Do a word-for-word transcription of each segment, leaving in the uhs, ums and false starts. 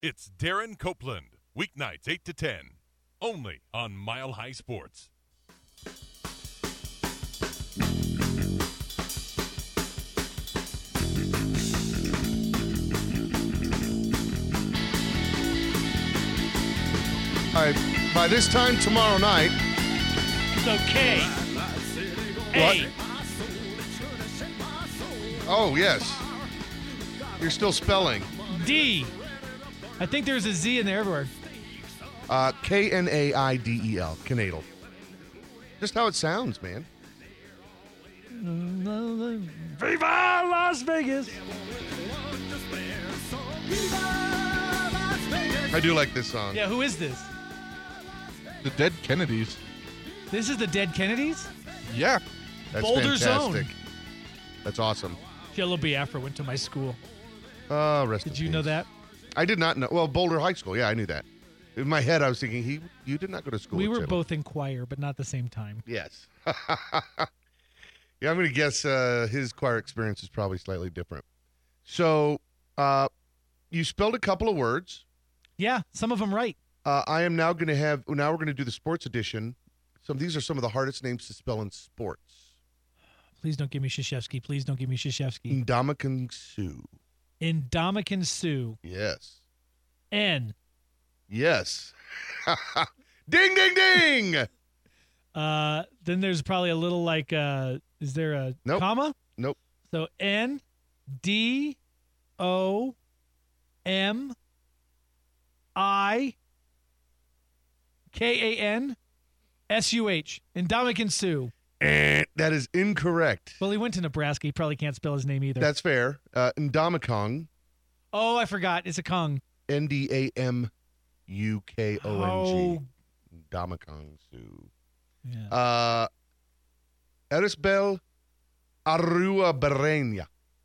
It's Darren Copeland, weeknights eight to ten, only on Mile High Sports. All right, by this time tomorrow night. So K. A. Oh, yes. You're still spelling. D. I think there's a Z in there everywhere. Uh, K N A I D E L. Canadal. Just how it sounds, man. Viva Las Vegas. I do like this song. Yeah, who is this? The Dead Kennedys. This is the Dead Kennedys? Yeah. That's Boulder fantastic. Zone. That's awesome. Jello Biafra went to my school. Uh, rest Did in you know peace. that? I did not know. Well, Boulder High School. Yeah, I knew that. In my head, I was thinking, he, you did not go to school. We at were Jello. both in choir, but not the same time. Yes. Yeah, I'm going to guess uh, his choir experience is probably slightly different. So, uh, you spelled a couple of words. Yeah, some of them right. Uh, I am now going to have, now we're going to do the sports edition. Some These are some of the hardest names to spell in sports. Please don't give me Krzyzewski. Please don't give me Krzyzewski. Ndamukong Suh. Indomitian Sioux. Yes. N. Yes. Ding, ding, ding. Uh, then there's probably a little like, uh, is there a Nope. comma? Nope. So N, D, O, M, I, K A N, S U H. Indomitian Sioux. Eh, that is incorrect. Well, he went to Nebraska. He probably can't spell his name either. That's fair. Uh, Ndamukong. oh, I forgot. It's a Kong. N D A M U K O N G. Oh. Ndamukong Suh. Yeah. Uh, Erisbel Arua Berenia.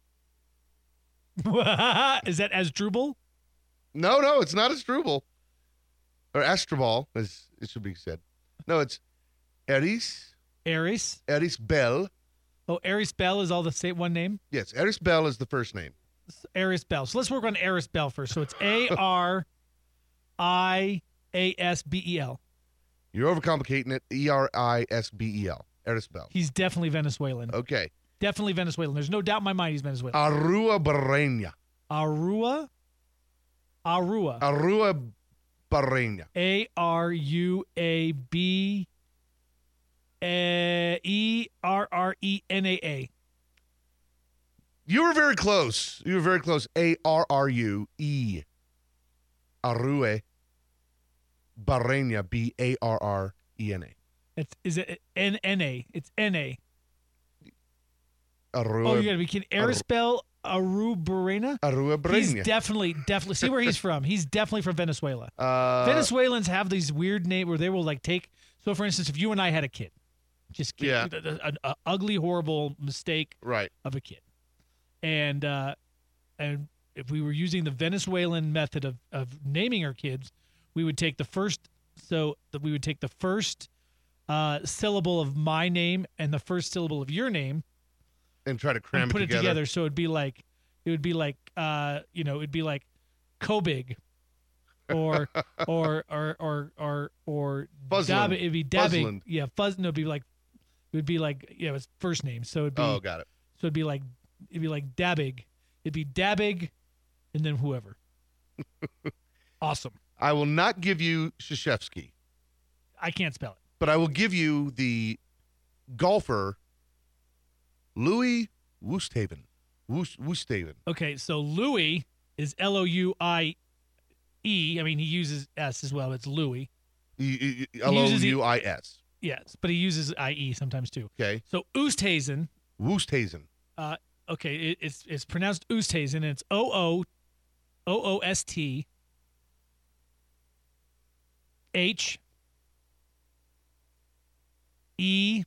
Is that Asdrubal? No, no, it's not Asdrubal. Or Astrobal, as it should be said. No, it's Eris, Aries. Eris Bell. Oh, Aries Bell is all the same one name? Yes, Eris Bell is the first name. Aris Bell. So let's work on Aris Bell first. So it's A R I A S B E L. You're overcomplicating it. E R I S B E L. Eris Bell. He's definitely Venezuelan. Okay. Definitely Venezuelan. There's no doubt in my mind he's Venezuelan. Arua Berenia. Arua. Arua. Arua Berenia. A R U A B E R R E N A A. You were very close. You were very close. A R R U E. Arue Barrenia. B A R R E N A. It's is it N N A? It's N A. Arua. Oh, you gotta be kidding. Arispel Arubarena? Arua He's Barrenia. definitely, definitely. See where he's from. He's definitely from Venezuela. Uh, Venezuelans have these weird names where they will like take. So, for instance, if you and I had a kid, just kid, Yeah. an ugly, horrible mistake Right. of a kid, and uh, and if we were using the Venezuelan method of of naming our kids, we would take the first. So that we would take the first uh, syllable of my name and the first syllable of your name. And try to cram and put it it together. together. So it'd be like, it would be like, uh, you know, it'd be like Kobig, or or or or or or Fuzzland. Dab. It'd be Dabbing. Fuzzland. Yeah, Fuzz. No, it'd be like, it would be like, yeah, it's first name. So it'd be. Oh, got it. So it'd be like, it'd be like Dabbig. It'd be Dabbig, and then whoever. Awesome. I will not give you Krzyzewski, I can't spell it. but I will give you the golfer Louis Oosthuizen. Woos- Oosthuizen. Okay, so Louis is L O U I E. I mean, he uses S as well. It's Louis. E- e- L O U I S. Yes, but he uses I E sometimes too. Okay. So Oosthuizen, Woosthuizen. uh, okay, it, it's it's pronounced Oosthuizen, and it's O O O O S T H E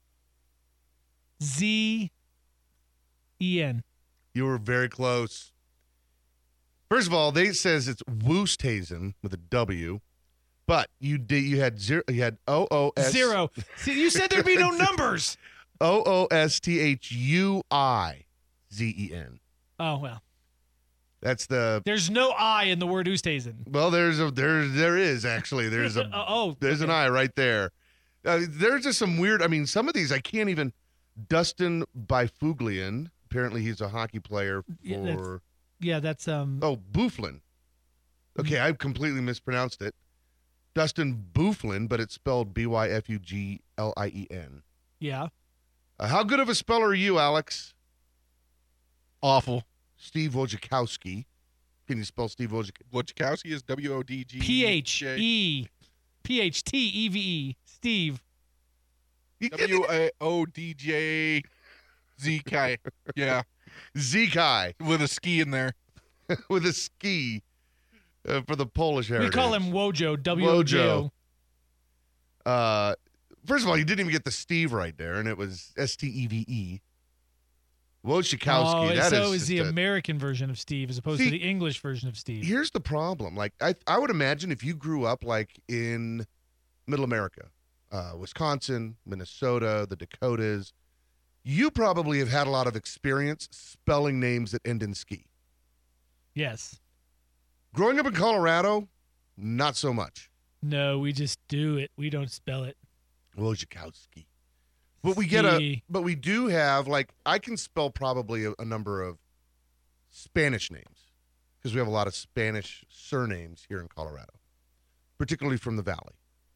Z E N. You were very close. First of all, they says it's Woosthuizen with a W, but you did you had zero. You had O O S Zero. See, you said there'd be no numbers. O O S T H U I Z E N. Oh well. That's the There's no I in the word Oosthuizen. well. There's a there there is actually there's a Uh, oh, there's an okay. I right there. Uh, there's just some weird. I mean, some of these I can't even. Dustin Byfuglian. Apparently, he's a hockey player Yeah, that's- for. Yeah, that's um. Oh, Bufflin. Okay, I completely mispronounced it. Dustin Bufflin, but it's spelled B Y F U G L I E N. Yeah. Uh, how good of a speller are you, Alex? Awful. Steve Wojciechowski. Can you spell Steve Wojciechowski? Wojciechowski is W O D G. P H E P H T E V E. Steve. W A O D J Z K. Yeah, Zekai with a ski in there. with a ski uh, for the Polish heritage. We call him Wojo. W O J O. Uh, first of all, you didn't even get the Steve right there, and it was S T E V E. Wojciechowski. Oh, that so is is the just a- American version of Steve as opposed See, to the English version of Steve. Here's the problem. Like I, I would imagine if you grew up like in Middle America, uh, Wisconsin, Minnesota, the Dakotas, you probably have had a lot of experience spelling names that end in ski. Yes. Growing up in Colorado, not so much. No, we just do it. We don't spell it. Wojciechowski. But we get a, Ski. but we do have like I can spell probably a, a number of Spanish names because we have a lot of Spanish surnames here in Colorado, particularly from the Valley.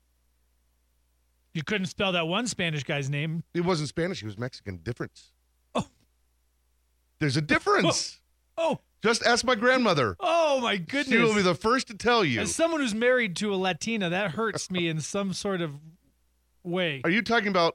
You couldn't spell that one Spanish guy's name. It wasn't Spanish; he was Mexican. Difference. Oh. There's a difference. Oh, Just ask my grandmother. oh my She goodness. will be the first to tell you. As someone who's married to a Latina, that hurts me in some sort of way. Are you talking about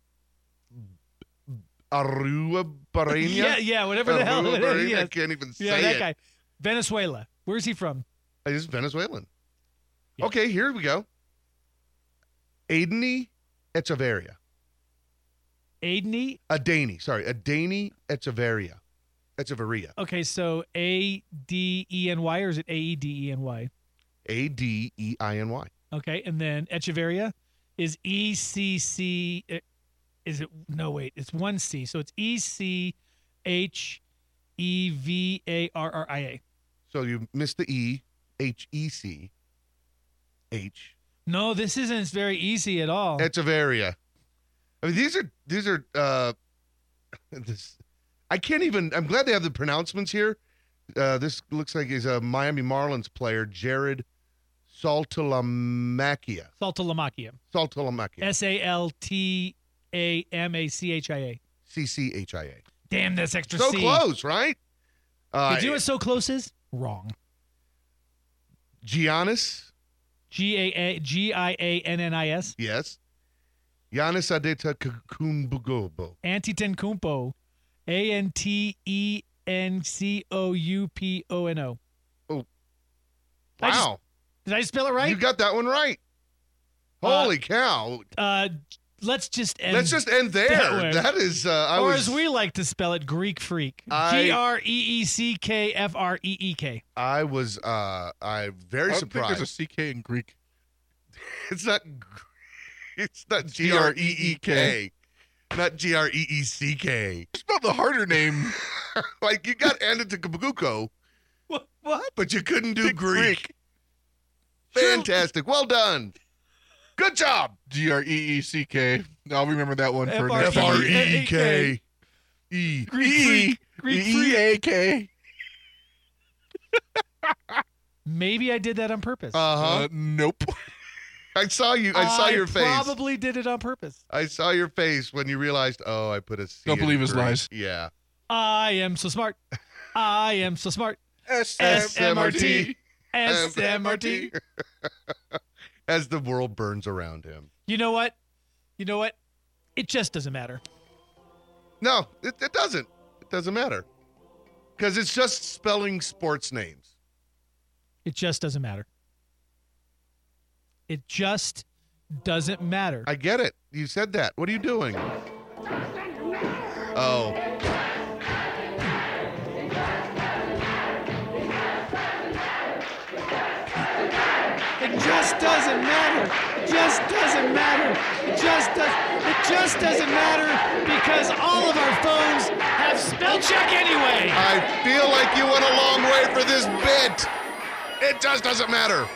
Arua Barreña? Yeah, yeah, whatever the hell Arua it is. Barreña? I Yes. can't even say Yeah, that it. guy. Venezuela. Where's he from? He's Venezuelan. Yeah. Okay, here we go. Adani Echeverria. Adney? Adani, sorry, Adani Echeverria. Echeverria. Okay, so A D E N Y or is it A E D E N Y? A D E I N Y. Okay, and then Echeverria is E C C. uh, Is it? No, wait, it's one C. So it's E C H E V A R R I A. So you missed the E, H E C H. No, this isn't very easy at all. Echeverria. I mean, these are these are uh, this. I can't even. I'm glad they have the pronouncements here. Uh, this looks like he's a Miami Marlins player, Jared Saltalamacchia. Saltalamacchia. Saltalamacchia. S A L T A M A C H I A. C C H I A. Damn, that's extra So C. close, right? Uh, Did you know what so close is? Wrong. Giannis. G A A G I A N N I S. Yes. Giannis Antetokounmpo. Antetokounmpo. A N T E N C O U P O N O. I just- Wow. Did I spell it right? You got that one right. Holy cow. uh, let's just end. Let's just end there. that way. That is, uh, I or was, as we like to spell it, Greek freak. I- G R E E C K F R E E K. I was, uh, I very I don't think surprised. there's a C K in Greek. It's not, it's not G R E E K, not G R E E C K. Spell the harder name. Like you got Antetokounmpo, What? What? but you couldn't do Greek. Greek. Fantastic. Well done. Good job. G R E E C K. I'll remember that one for F R E E next F R week. E E K. E. Greek freak. Greek E freak. A K. Maybe I did that on purpose. Uh-huh. Uh, nope. I saw you. I saw your face. Probably did it on purpose. I saw your face when you realized, oh, I put a C. Don't in believe his Greek. lies. Yeah. I am so smart. I am so smart. S S M R T. M S M R T. As the world burns around him. You know what? You know what? It just doesn't matter. No, it, it doesn't. It doesn't matter. Because it's just spelling sports names. It just doesn't matter. It just doesn't matter. I get it. You said that. What are you doing? Oh. It just doesn't matter. just doesn't matter. It just does. It just doesn't matter because all of our phones have spell check anyway. I feel like you went a long way for this bit. It just doesn't matter.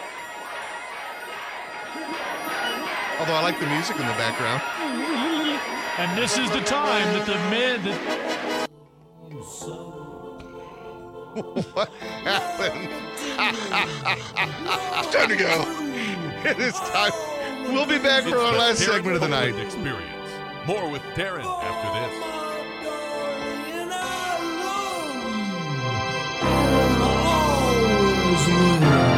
Although I like the music in the background. And this is the time that the men. That... What happened? It's time to go. It is time. We'll be back for It's our the last Darren segment of the night. Poland Experience. More with Darren after this. Always win.